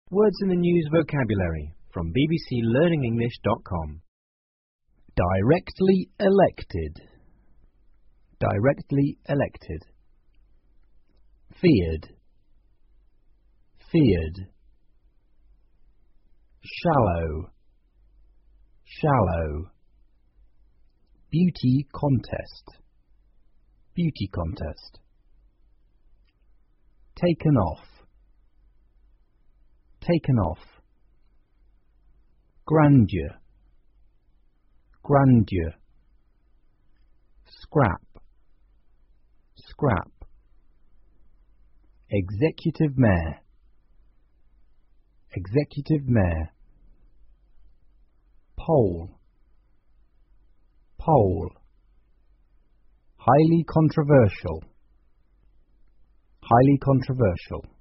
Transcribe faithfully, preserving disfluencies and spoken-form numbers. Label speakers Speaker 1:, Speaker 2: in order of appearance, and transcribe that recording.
Speaker 1: Words in the News vocabulary from b b c learning english dot com. Directly elected. Directly elected. Feared. Feared. Shallow. Shallow. Beauty contest. Beauty contest. Taken off. Taken off. Grandeur. Grandeur. Scrap. Scrap. Executive mayor. Executive mayor. Poll. Poll. Highly controversial. Highly controversial.